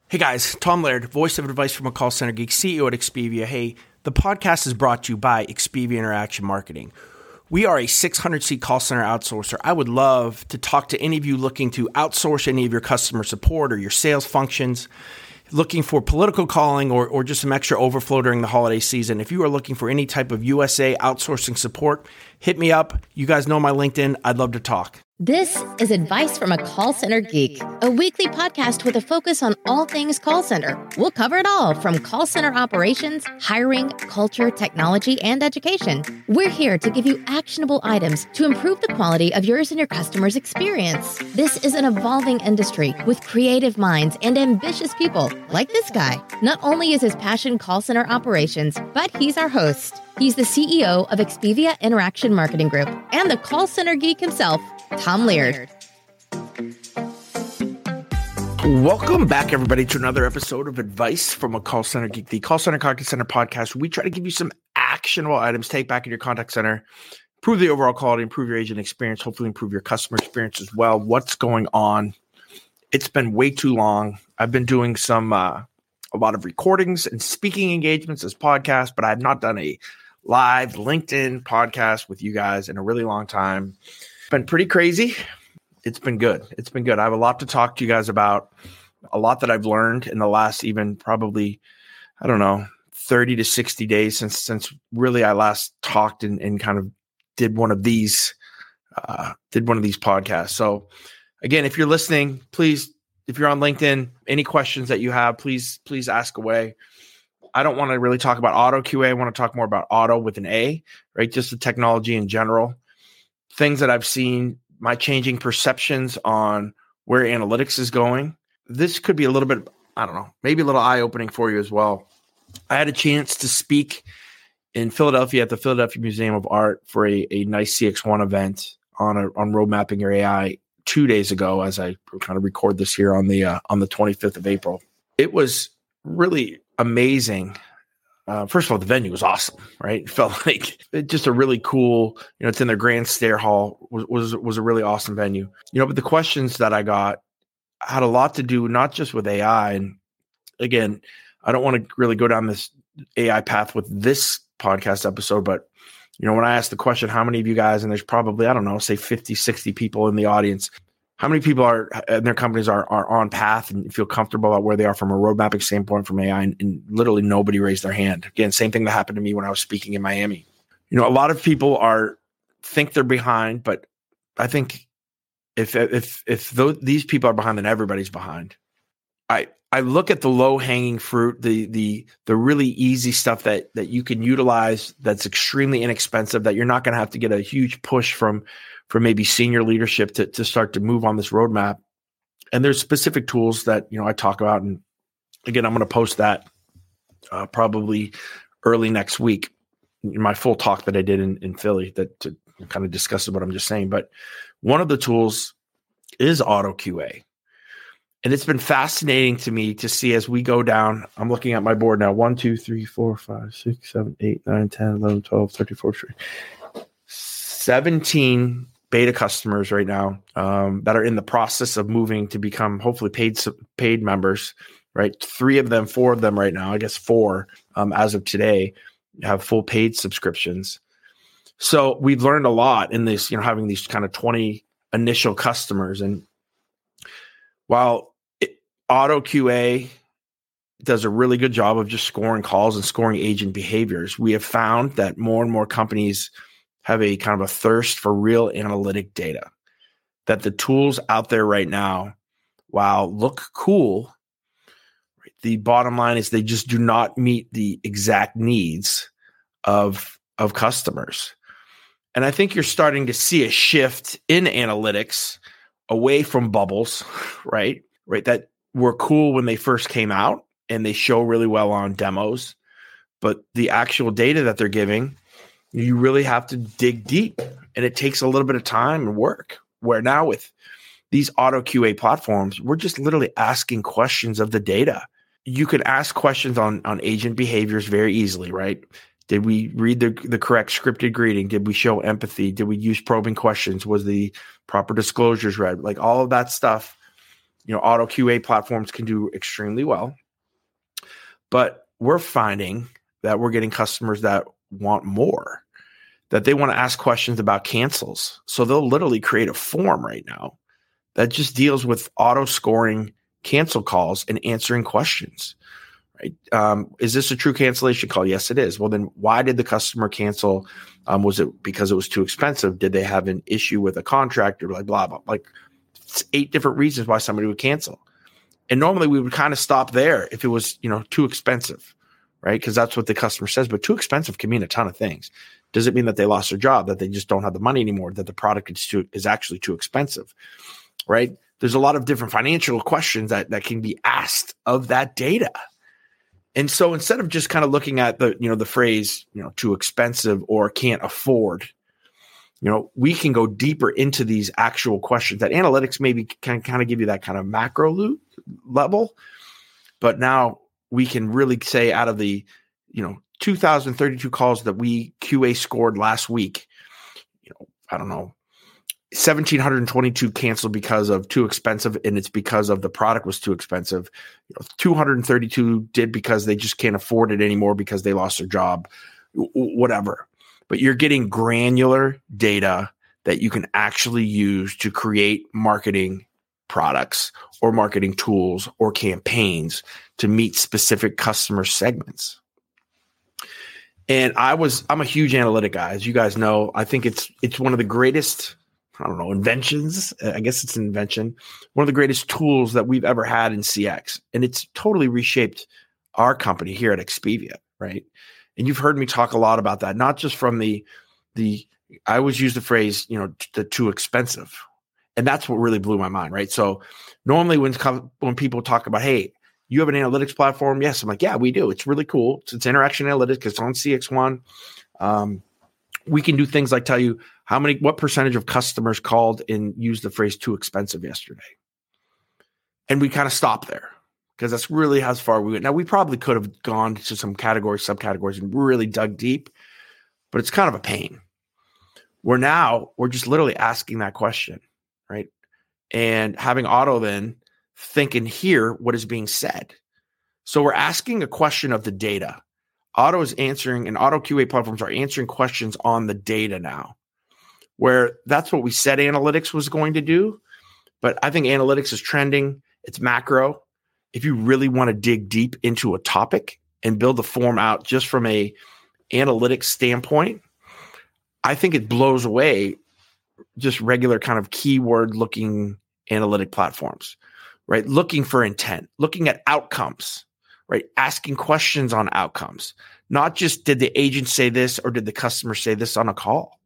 Hey guys, Tom Laird, voice of advice from a call center geek, CEO at Expedia. Hey, the podcast is brought to you by Expedia Interaction Marketing. We are a 600-seat call center outsourcer. I would love to talk to any of you looking to outsource any of your customer support or your sales functions, looking for political calling or just some extra overflow during the holiday season. If you are looking for any type of USA outsourcing support, hit me up. You guys know my LinkedIn. I'd love to talk. This is Advice from a Call Center Geek, a weekly podcast with a focus on all things call center. We'll cover it all from call center operations, hiring, culture, technology, and education. We're here to give you actionable items to improve the quality of yours and your customers' experience. This is an evolving industry with creative minds and ambitious people like this guy. Not only is his passion call center operations, but he's our host. He's the CEO of Expedia Interaction Marketing Group and the call center geek himself, Tom Laird. Welcome back, everybody, to another episode of Advice from a Call Center Geek, the Call Center Contact Center podcast. We try to give you some actionable items, take back in your contact center, improve the overall quality, improve your agent experience, hopefully improve your customer experience as well. What's going on? It's been way too long. I've been doing a lot of recordings and speaking engagements as podcasts, but I have not done a live LinkedIn podcast with you guys in a really long time. It's been pretty crazy. It's been good. I have a lot to talk to you guys about, a lot that I've learned in the last even probably, 30 to 60 days since really I last talked and kind of did one of these podcasts. So again, if you're listening, please, if you're on LinkedIn, any questions that you have, please ask away. I don't want to really talk about auto QA. I want to talk more about auto with an A, right? Just the technology in general. Things that I've seen, my changing perceptions on where analytics is going. This could be a little bit, maybe a little eye-opening for you as well. I had a chance to speak in Philadelphia at the Philadelphia Museum of Art for a nice CX1 event on road mapping your AI 2 days ago, as I kind of record this here on the 25th of April. It was really amazing. First of all, the venue was awesome, right? It felt like just a really cool, it's in their Grand Stair Hall, was a really awesome venue. But the questions that I got had a lot to do not just with AI. And again, I don't want to really go down this AI path with this podcast episode, but when I asked the question, how many of you guys, and there's probably, say 50, 60 people in the audience, how many people are in their companies are on path and feel comfortable about where they are from a road mapping standpoint from AI? And literally nobody raised their hand. Again, same thing that happened to me when I was speaking in Miami. A lot of people think they're behind, but I think if these people are behind, then everybody's behind. I look at the low hanging fruit, the really easy stuff that you can utilize, that's extremely inexpensive, that you're not going to have to get a huge push from maybe senior leadership to start to move on this roadmap. And there's specific tools that, I talk about. And again, I'm going to post that probably early next week in my full talk that I did in Philly that to kind of discuss what I'm just saying. But one of the tools is Auto QA. And it's been fascinating to me to see as we go down. I'm looking at my board now. 1, 2, 3, 4, 5, 6, 7, 8, 9, 10, 11, 12, 13, 14, 17 beta customers right now that are in the process of moving to become hopefully paid members, right? 4 of them right now, I guess 4 as of today, have full paid subscriptions. So we've learned a lot in this, having these kind of 20 initial customers. And while Auto QA does a really good job of just scoring calls and scoring agent behaviors, we have found that more and more companies have a kind of a thirst for real analytic data, that the tools out there right now, while look cool, the bottom line is they just do not meet the exact needs of customers. And I think you're starting to see a shift in analytics away from bubbles, right? That were cool when they first came out and they show really well on demos, but the actual data that they're giving, you really have to dig deep, and it takes a little bit of time and work. Where now with these Auto QA platforms, we're just literally asking questions of the data. You could ask questions on agent behaviors very easily, right? Did we read the correct scripted greeting? Did we show empathy? Did we use probing questions? Was the proper disclosures read? Like all of that stuff, auto QA platforms can do extremely well. But we're finding that we're getting customers that want more, that they want to ask questions about cancels. So they'll literally create a form right now that just deals with auto scoring cancel calls and answering questions. Right? Is this a true cancellation call? Yes, it is. Well, then why did the customer cancel? Was it because it was too expensive? Did they have an issue with a contractor? Like blah, blah, like 8 different reasons why somebody would cancel. And normally we would kind of stop there if it was, too expensive, right? Because that's what the customer says. But too expensive can mean a ton of things. Does it mean that they lost their job, that they just don't have the money anymore, that the product is actually too expensive, right? There's a lot of different financial questions that can be asked of that data. And so instead of just kind of looking at the phrase, too expensive or can't afford, we can go deeper into these actual questions that analytics maybe can kind of give you that kind of macro level. But now we can really say out of the, 2,032 calls that we QA scored last week, I don't know, 1,722 canceled because of too expensive, and it's because of the product was too expensive. 232 did because they just can't afford it anymore because they lost their job, whatever. But you're getting granular data that you can actually use to create marketing products or marketing tools or campaigns to meet specific customer segments. And I'm a huge analytic guy, as you guys know. I think it's one of the greatest, inventions. I guess it's an invention. One of the greatest tools that we've ever had in CX. And it's totally reshaped our company here at Expivia, right? And you've heard me talk a lot about that, not just from the I always use the phrase, the too expensive. And that's what really blew my mind, right? So normally when people talk about, hey, you have an analytics platform? Yes. I'm like, yeah, we do. It's really cool. It's Interaction Analytics. It's on CX1. We can do things like tell you what percentage of customers called and used the phrase too expensive yesterday. And we kind of stop there because that's really how far we went. Now, we probably could have gone to some categories, subcategories, and really dug deep, but it's kind of a pain. We're just literally asking that question, right? And having auto then think and hear what is being said. So we're asking a question of the data. Auto is answering, and auto QA platforms are answering questions on the data now, where that's what we said analytics was going to do. But I think analytics is trending. It's macro. If you really want to dig deep into a topic and build the form out just from a analytics standpoint, I think it blows away just regular kind of keyword looking analytic platforms, right? Looking for intent, looking at outcomes, right? Asking questions on outcomes, not just did the agent say this or did the customer say this on a call.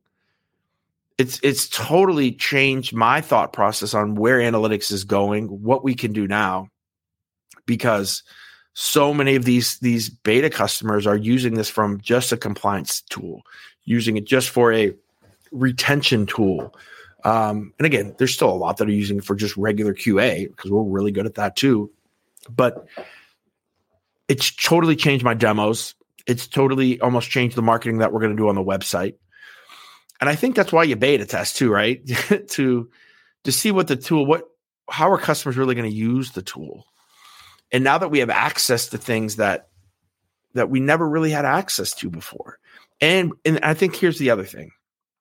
It's totally changed my thought process on where analytics is going, what we can do now, because so many of these beta customers are using this from just a compliance tool, using it just for a retention tool. And again, there's still a lot that are using it for just regular QA because we're really good at that too. But it's totally changed my demos. It's totally almost changed the marketing that we're going to do on the website. And I think that's why you beta test too, right? to see what the tool, how are customers really going to use the tool? And now that we have access to things that we never really had access to before. And I think here's the other thing.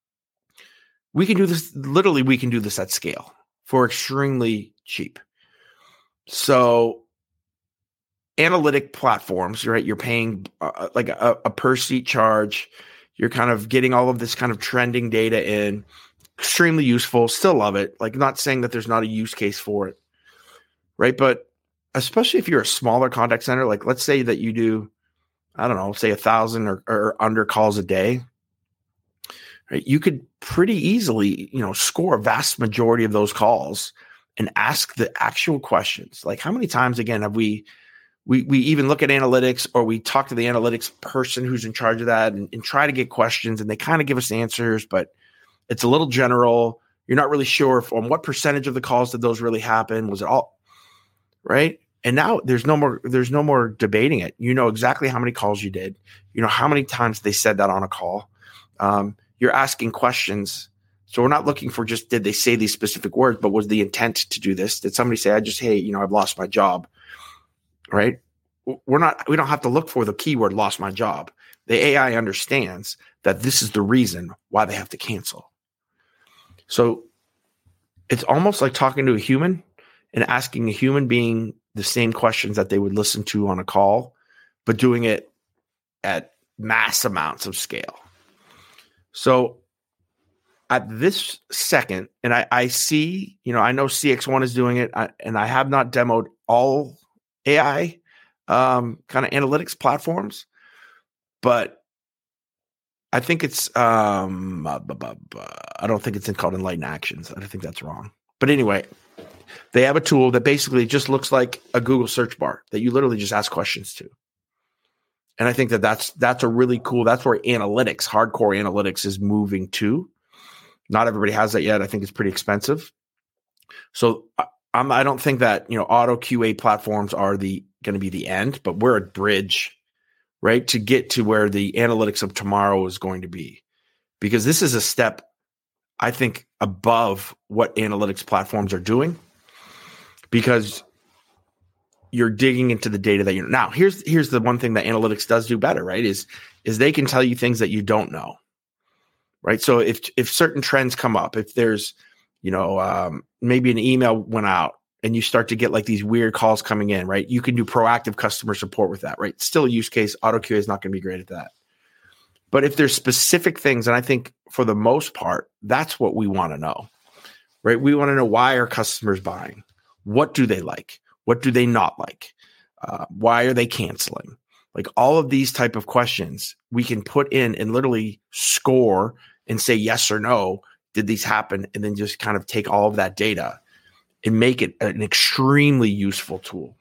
We can do this, literally we can do this at scale for extremely cheap. So analytic platforms, right? You're paying like a per seat charge. You're kind of getting all of this kind of trending data in. Extremely useful. Still love it. Like, not saying that there's not a use case for it, right? But especially if you're a smaller contact center, like let's say that you do, I don't know, say 1,000 or under calls a day, right? You could pretty easily, score a vast majority of those calls and ask the actual questions. Like, how many times again have we even look at analytics, or we talk to the analytics person who's in charge of that and try to get questions, and they kind of give us answers, but it's a little general. You're not really sure on what percentage of the calls did those really happen. Was it all right? And now there's no more debating it. You know exactly how many calls you did. You know how many times they said that on a call. You're asking questions So we're not looking for just, did they say these specific words, but was the intent to do this? Did somebody say, I've lost my job, right? We don't have to look for the keyword lost my job. The AI understands that this is the reason why they have to cancel. So it's almost like talking to a human and asking a human being the same questions that they would listen to on a call, but doing it at mass amounts of scale. So at this second, and I see, I know CX1 is doing it, and I have not demoed all AI kind of analytics platforms, but I think it's, I don't think it's called Enlighten Actions. I think that's wrong. But anyway, they have a tool that basically just looks like a Google search bar that you literally just ask questions to. And I think that's a really cool, that's where analytics, hardcore analytics is moving to. Not everybody has that yet. I think it's pretty expensive. So I don't think that, auto QA platforms are going to be the end, but we're a bridge, right, to get to where the analytics of tomorrow is going to be. Because this is a step, I think, above what analytics platforms are doing, because you're digging into the data that now here's the one thing that analytics does do better, right, is they can tell you things that you don't know, right? So if certain trends come up, if there's, maybe an email went out and you start to get like these weird calls coming in, right? You can do proactive customer support with that, right? Still a use case. Auto QA is not going to be great at that. But if there's specific things, and I think for the most part, that's what we want to know, right? We want to know, why are customers buying? What do they like? What do they not like? Why are they canceling? Like all of these type of questions we can put in and literally score and say yes or no. Did these happen? And then just kind of take all of that data and make it an extremely useful tool.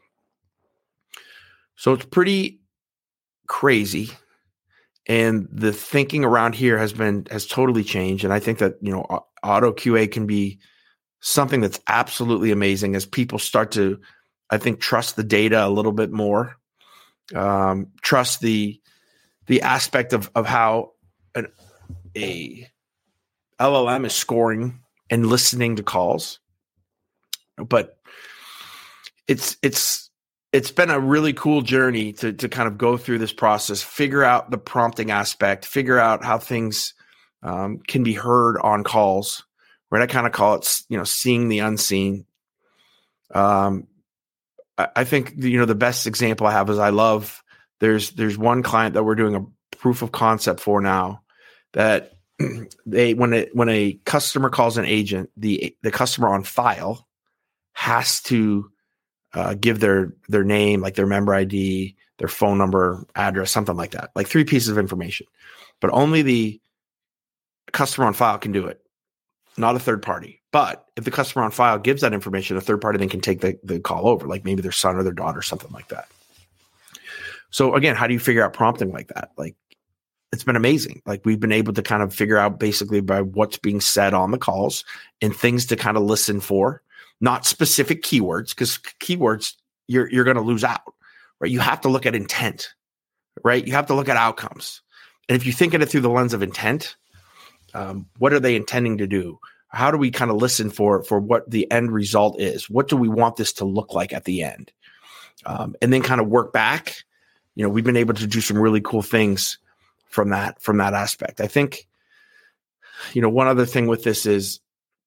So it's pretty crazy. And the thinking around here has totally changed. And I think that, auto QA can be something that's absolutely amazing as people start to, I think, trust the data a little bit more, trust the aspect of how a LLM is scoring and listening to calls. But it's been a really cool journey to kind of go through this process, figure out the prompting aspect, figure out how things can be heard on calls, right? I kind of call it, seeing the unseen. I think, the best example I have is there's one client that we're doing a proof of concept for now, that when a customer calls an agent, the customer on file has to give their name, like their member ID, their phone number, address, something like that, like 3 pieces of information. But only the customer on file can do it, not a third party. But if the customer on file gives that information, a third party then can take the call over, like maybe their son or their daughter, something like that. So again, how do you figure out prompting like that? Like, it's been amazing. Like, we've been able to kind of figure out basically by what's being said on the calls and things to kind of listen for, not specific keywords, because keywords you're going to lose out, right? You have to look at intent, right? You have to look at outcomes. And if you think of it through the lens of intent, what are they intending to do? How do we kind of listen for what the end result is? What do we want this to look like at the end? And then kind of work back. We've been able to do some really cool things from that aspect. I think, one other thing with this is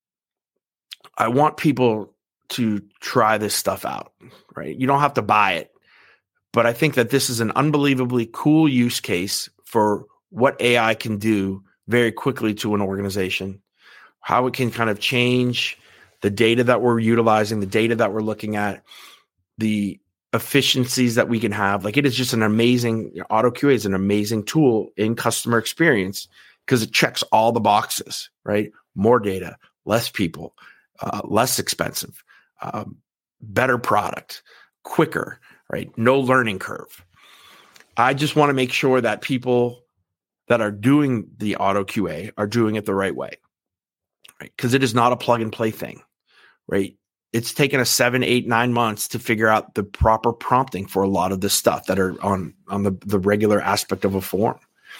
I want people to try this stuff out, right? You don't have to buy it, but I think that this is an unbelievably cool use case for what AI can do very quickly to an organization, how it can kind of change the data that we're utilizing, the data that we're looking at, the efficiencies that we can have. Like, it is just an amazing, auto QA is an amazing tool in customer experience because it checks all the boxes, right? More data, less people, less expensive, better product, quicker, right? No learning curve. I just want to make sure that people that are doing the auto QA are doing it the right way, right? Because it is not a plug and play thing, right? It's taken us 7, 8, 9 months to figure out the proper prompting for a lot of this stuff that are on the regular aspect of a form.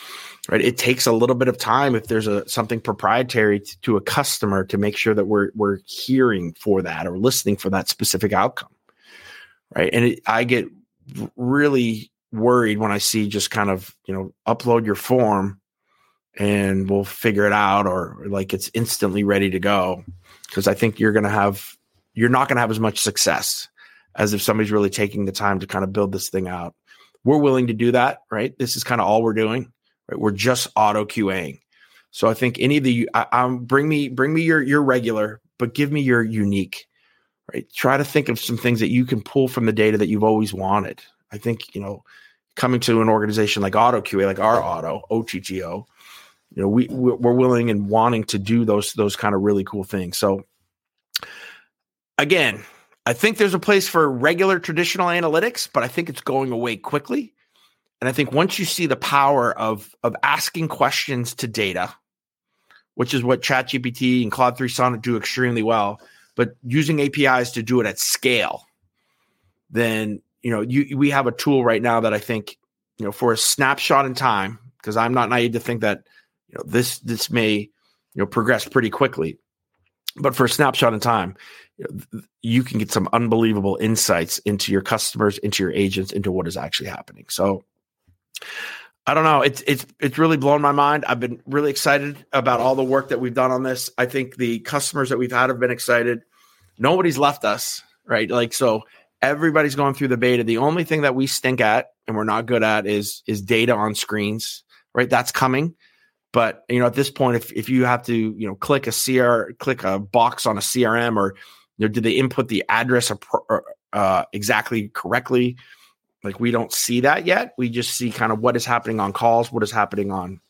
right? It takes a little bit of time if there's something proprietary to a customer to make sure that we're hearing for that or listening for that specific outcome, right? And I get really worried when I see just kind of, upload your form and we'll figure it out, or like it's instantly ready to go. Because I think you're not going to have as much success as if somebody's really taking the time to kind of build this thing out. We're willing to do that, right? This is kind of all we're doing, right? We're just auto QAing. So I think any of the, bring me your regular, but give me your unique, right? Try to think of some things that you can pull from the data that you've always wanted. I think, coming to an organization like Auto QA, like our Auto, OTTO, we're willing and wanting to do those kind of really cool things. So again, I think there's a place for regular traditional analytics, but I think it's going away quickly. And I think once you see the power of asking questions to data, which is what ChatGPT and Claude 3 Sonnet do extremely well, but using APIs to do it at scale, then we have a tool right now that I think for a snapshot in time, because I'm not naive to think that this may progress pretty quickly, but for a snapshot in time, you can get some unbelievable insights into your customers, into your agents, into what is actually happening. So I don't know. It's really blown my mind. I've been really excited about all the work that we've done on this. I think the customers that we've had have been excited. Nobody's left us, right? So everybody's going through the beta. The only thing that we stink at and we're not good at is data on screens, right? That's coming. But, at this point, if you have to, click a box on a CRM, or, did they input the address exactly correctly? Like, we don't see that yet. We just see kind of what is happening on calls, what is happening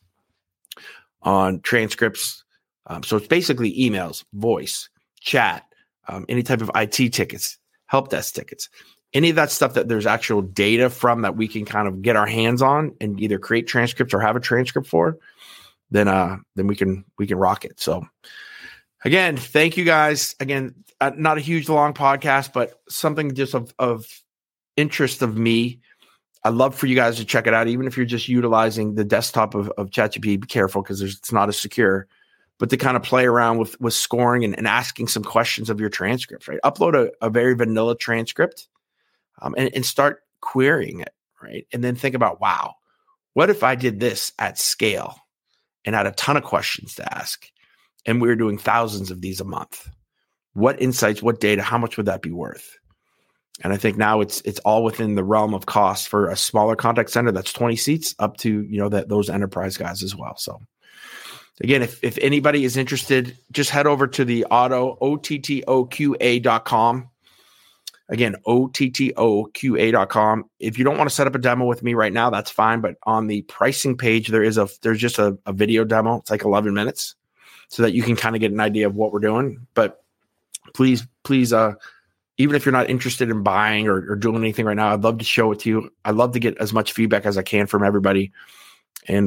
on transcripts. So it's basically emails, voice, chat, any type of IT tickets, help desk tickets, any of that stuff that there's actual data from that we can kind of get our hands on and either create transcripts or have a transcript for. Then we can rock it. So again, thank you guys. Again, not a huge long podcast, but something just of interest of me. I'd love for you guys to check it out, even if you're just utilizing the desktop of ChatGPT. Be careful because it's not as secure, but to kind of play around with scoring and asking some questions of your transcripts, right? Upload a very vanilla transcript and start querying it, right? And then think about, wow, what if I did this at scale and had a ton of questions to ask, and we were doing thousands of these a month? What insights, what data, how much would that be worth? And I think now it's all within the realm of cost for a smaller contact center that's 20 seats up to, those enterprise guys as well. So again, if anybody is interested, just head over to the OTTOQA.com. Again, OTTOQA.com. If you don't want to set up a demo with me right now, that's fine. But on the pricing page, there's just a video demo. It's like 11 minutes so that you can kind of get an idea of what we're doing. But please, even if you're not interested in buying or doing anything right now, I'd love to show it to you. I'd love to get as much feedback as I can from everybody. And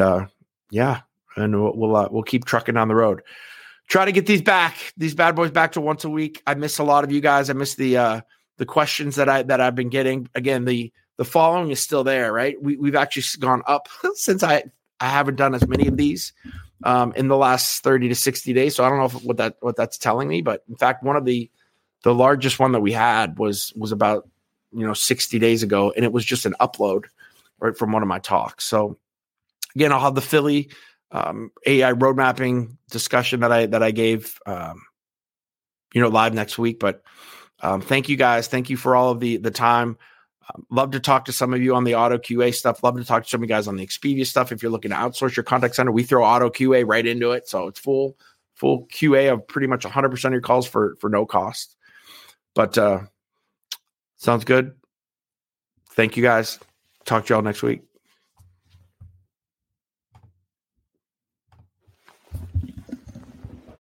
we'll keep trucking down the road. Try to get these bad boys back to once a week. I miss a lot of you guys. I miss the questions that I've been getting. Again, the following is still there, right? We've actually gone up since I haven't done as many of these in the last 30 to 60 days. So I don't know what that's telling me, but in fact, one of the largest one that we had was about 60 days ago, and it was just an upload right from one of my talks. So again, I'll have the Philly AI road mapping discussion that I gave live next week. But thank you guys. Thank you for all of the time. Love to talk to some of you on the Auto QA stuff. Love to talk to some of you guys on the Expedia stuff. If you're looking to outsource your contact center, we throw Auto QA right into it. So it's full QA of pretty much 100% of your calls for no cost. But sounds good. Thank you guys. Talk to y'all next week.